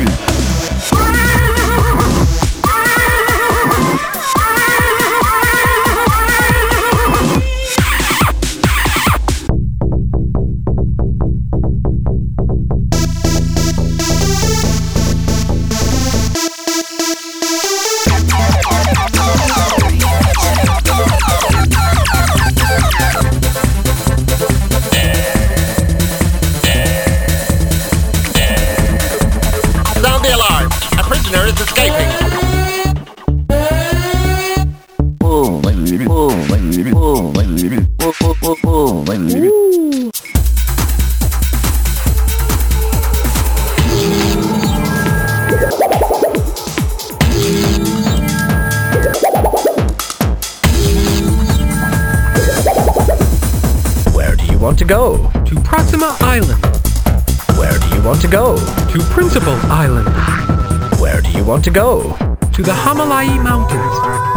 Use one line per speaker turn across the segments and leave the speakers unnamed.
Want to go?
To Proxima Island.
Where do you want to go?
To Principal Island.
Where do you want to go?
To the Hamalai Mountains.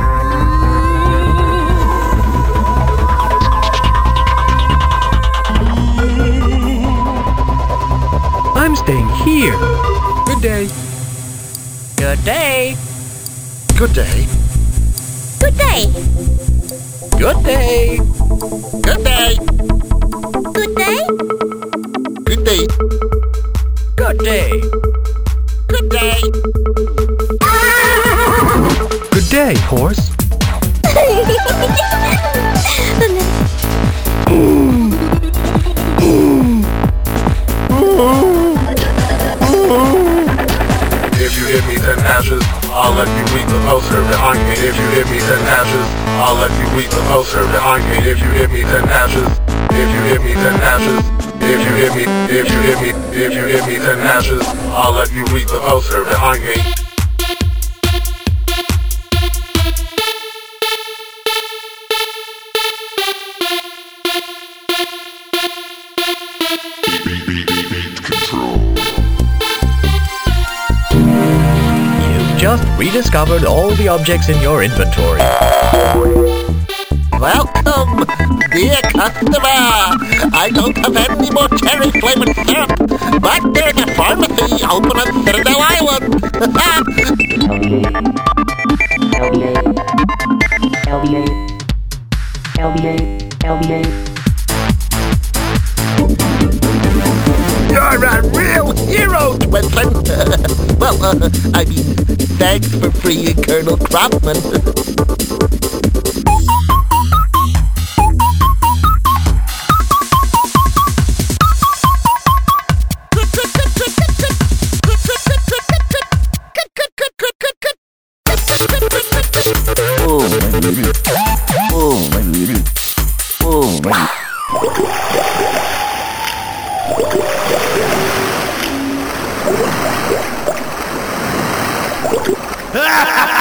I'm staying here. Good day.
Good day.
Good day.
Good day.
Good day.
Good day.
Good day.
Good day.
Good day.
Good day.
Good day, horse.
If you hit me, then ashes, I'll let you weep the poster behind me. If you hit me, then ashes, I'll let you weep the poster behind me. If you hit me, then ashes. If you hit me, then ashes. If you hit me, if you hit me, if you hit me, then ashes, I'll let you weep the poster behind me.
Just rediscovered all the objects in your inventory.
Welcome, dear customer. I don't have any more cherry-flavored syrup, but there's a pharmacy open on Citadel Island.
LBA.
You're a real hero, Twinson. Well, I mean, thanks for freeing Colonel Cropman.
Ha ha ha!